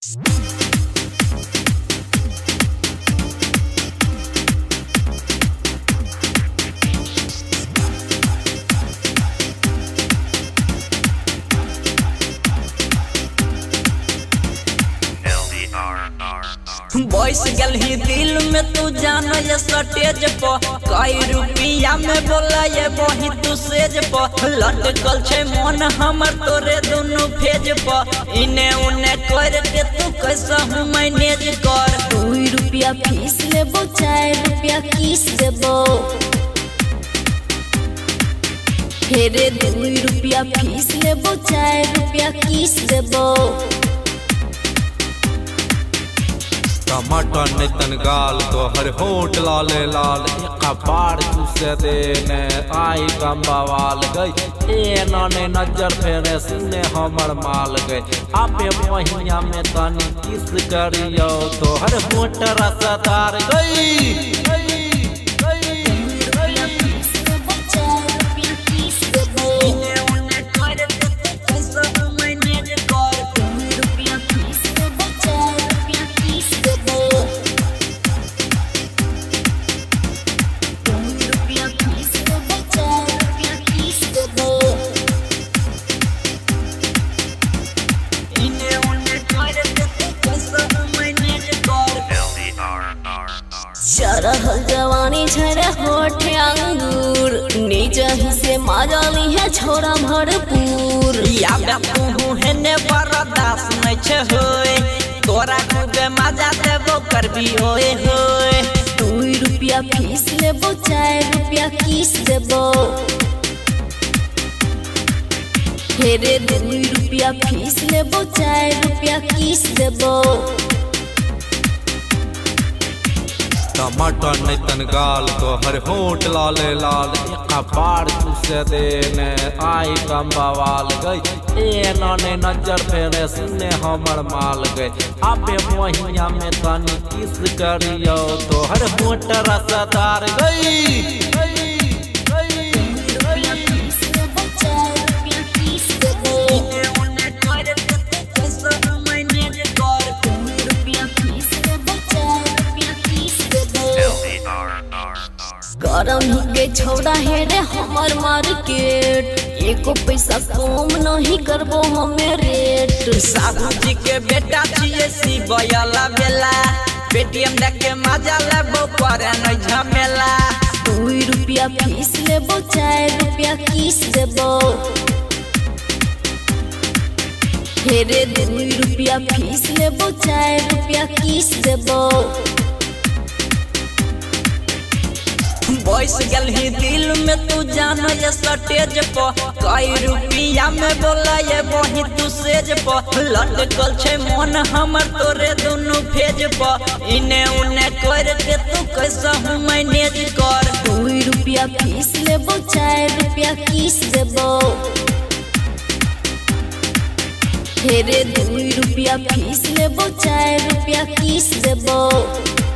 boys गल ही दिल में तू जानो ये स्टेज पर कई रुपया में बोला ये वही तू सेज पर लटकल छे मन हमर तोरे दोनों फेज पर इने उने कर के तू कैसा हूँ मैनेज कर 2 रुपया फीस लेबो 4 रुपया किस देबो फेरे 2 रुपया फीस लेबो 4 रुपया किस देबो टमाटर नितन गाल तो हर होट लाले लाल कपाड़ चूसे देने आई गंबावाल गई ए नाने नजर फेरे सुने हमर माल गई आपे महिया में तनी किस करियो तो हर होट रसदार गई चरहल जवानी झरे होठ अंगूर नीचे ही से माजाली है छोरा भरपूर या तू हेने बरदास नहीं छे होए तोरा खूबे मजा देबो करबी होए होए 2 रुपया फीस लेबो 4 रुपया किस देबो फेरे 2 रुपया फीस लेबो 4 रुपया किस देबो टमाटर नितन गाल तो हर होट लाले लाल कपाड़ चूसे देने आई गंबावाल गई ए नाने नजर फेरे सुने हमर माल गई आपे महिया में तनी किस करियो तो हर होट रसदार गई गरम ही के छोड़ा है रे हमर मार्केट एको पैसा कम नहीं करबो हमें रेट साधु जी के बेटा छिए शिवयला बेला पेटीएम देख के मजा लेबो करे नहीं झमेला 2 रुपया फीस लेबो 4 रुपया किस देबो फेरे 2 रुपया फीस लेबो 4 रुपया किस देबो बॉयस गल ही दिल में तू जानो ये स्टेज पर कई रुपया में बोला ये वही तू सेज पर लटकल छे मन हमर तोरे दोनों फेज पर इने उने कर के तू कैसा हूँ मैनेज कर 2 रुपया फीस लेबो 4 रुपया किस देबो फेरे 2 रुपया फीस लेबो 4 रुपया किस देबो